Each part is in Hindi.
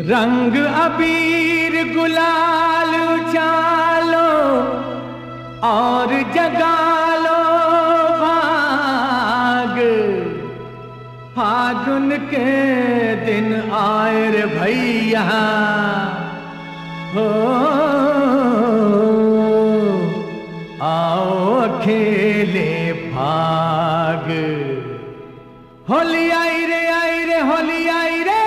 रंग अबीर गुलाल उछालो और जगा लो भाग। फागुन के दिन आए रे भैया हो, आओ खेले फाग। होली आई रे होली आई रे।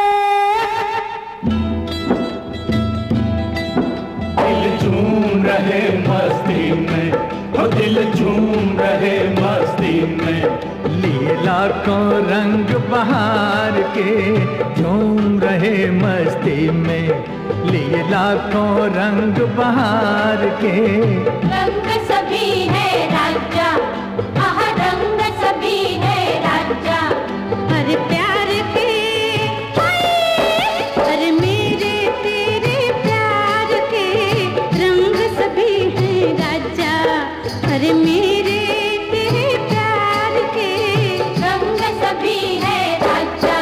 दिल झूम रहे मस्ती में, ओ दिल झूम रहे मस्ती में। लिए लाखों रंग बहार के झूम रहे मस्ती में। लिए लाखों रंग बहार के। रंग सभी है राजा, आहा रंग सभी है राजा। हर प्यार के हर मेरे तेरे प्यार के रंग सभी है राजा। हर मेरे तेरे प्यार के रंग सभी है राजा।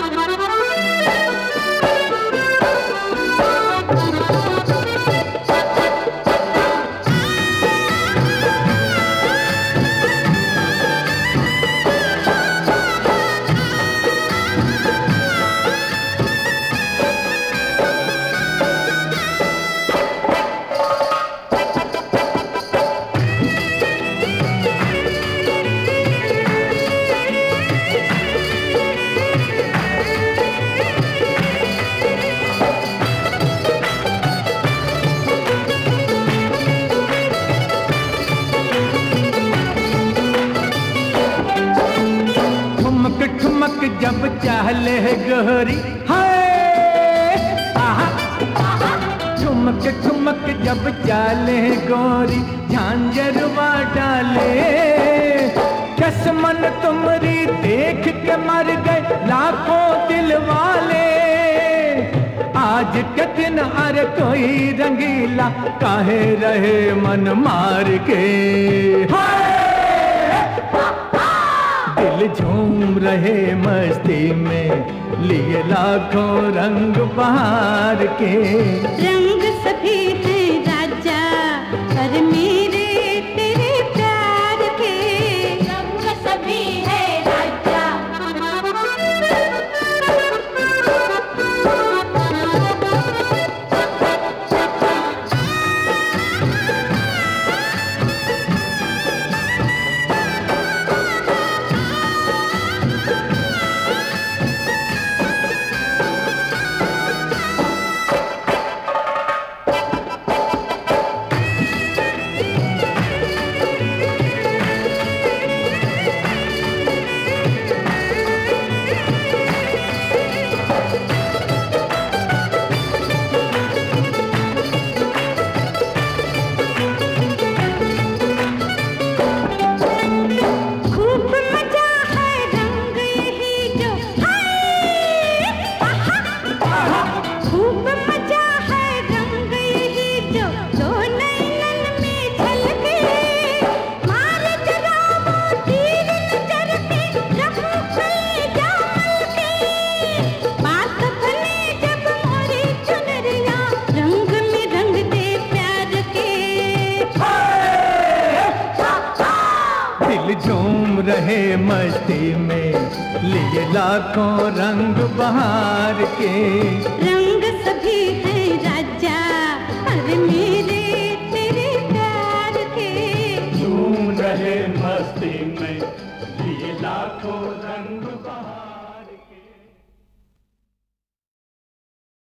ठुमक जब चाले गोरी हाय आहा, ठुमक ठुमक जब चाले गोरी झांझरवा डाले। कसमन तुमरी देख के मर गए लाखों दिल वाले। आज के दिन अरे कोई रंगीला काहे रहे मन मार के। दिल झूम रहे मस्ती में, लिए लाखों रंग बहार के। रंग सभी है राजा, हर मेरे तेरे प्यार के रंग सभी है राजा। झूम रहे मस्ती में, लिए लाखों रंग बहार के। रंग सभी है राजा, हर मेरे तेरे प्यार के। झूम रहे मस्ती में, लिए लाखों रंग बहार।